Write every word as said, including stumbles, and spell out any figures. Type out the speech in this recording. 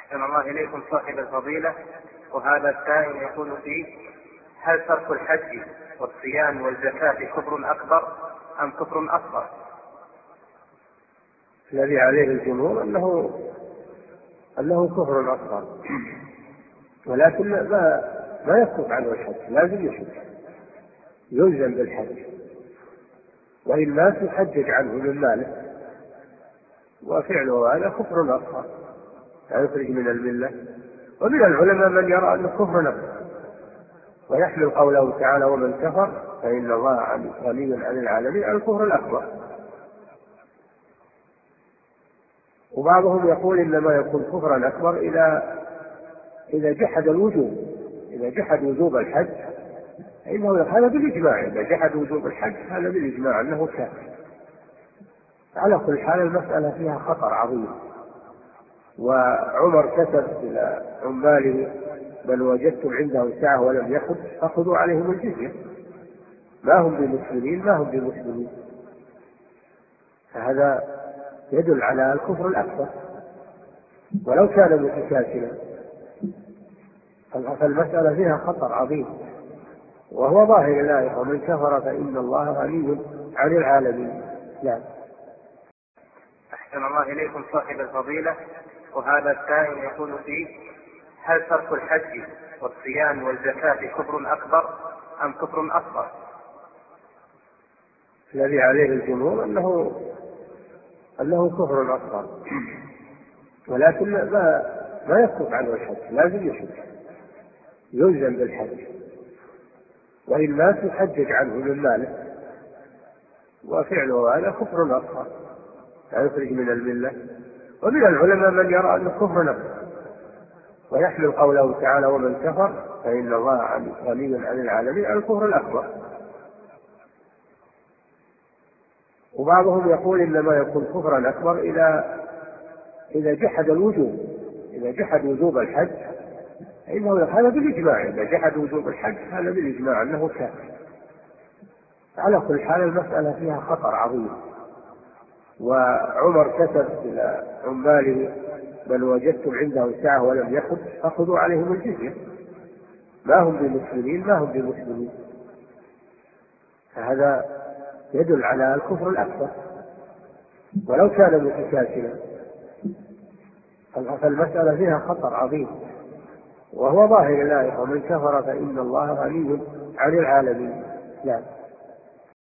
أحسن الله إليكم صاحب الفضيلة، وهذا السائل يقول فيه: هل ترك الحج والصيام والزكاة كفر أكبر أم كفر أصغر؟ الذي عليه الجمهور أنه أنه كفر أصغر، ولكن ما ما يسقط عنه الحج، لازم يحج، يلزم بالحج، وإن مات يحجج عنه من ماله، وفعله هذا كفر أصغر لا يخرج من الملة. ومن العلماء من يرى أنه كفر أكبر، ويحمل قوله تعالى: ومن كفر فإن الله غني عن العالمين، على الكفر الأكبر. وبعضهم يقول إنما يكون كفرا أكبر إذا إذا جحد الوجوب، إذا جحد وجوب الحج، إنه هذا بالإجماع، إذا جحد وجوب الحج هذا بالإجماع أنه كافر. على كل حال المسألة فيها خطر عظيم. وعمر كتب إلى عماله: من وجدتم عنده ساعة ولم يحج فخذوا عليهم الجزية، ما هم بمسلمين ما هم بمسلمين. فهذا يدل على الكفر الأكبر، ولو كان متكاسلا. فالمسألة فيها خطر عظيم، وهو ظاهر الآية: ومن كفر فإن الله غني عن العالمين. لا. أحسن الله إليكم صاحب الفضيلة، وهذا السائل يقول فيه: هل ترك الحج والصيام والزكاة كفر أكبر أم كفر أصغر؟ الذي عليه الجمهور أنه أنه كفر أصغر، ولكن ما ما يسقط عنه الحج، لازم يحج، يلزم بالحج، وإن مات يحجج عنه من ماله، وفعله هذا كفر أصغر لا يخرج من الملة. ومن العلماء من يرى أنه كفر أكبر، ويحمل قوله تعالى: ومن كفر فإن الله غني عن العالمين، على الكفر الأكبر. وبعضهم يقول إنما يكون كفرا أكبر إذا إذا جحد الوجوب، إذا جحد وجوب الحج، إنه هذا بالإجماع، إذا جحد وجوب الحج هذا بالإجماع أنه كافر. على كل حال المسألة فيها خطر عظيم. وعمر كتب إلى عماله: من وجدتم عنده ساعة ولم يحج فخذوا عليهم الجزية، ما هم بمسلمين ما هم بمسلمين. فهذا يدل على الكفر الأكبر، ولو كان متكاسلا. فالمسألة فيها خطر عظيم، وهو ظاهر الآية: ومن كفر فإن الله غني عن العالمين. لا.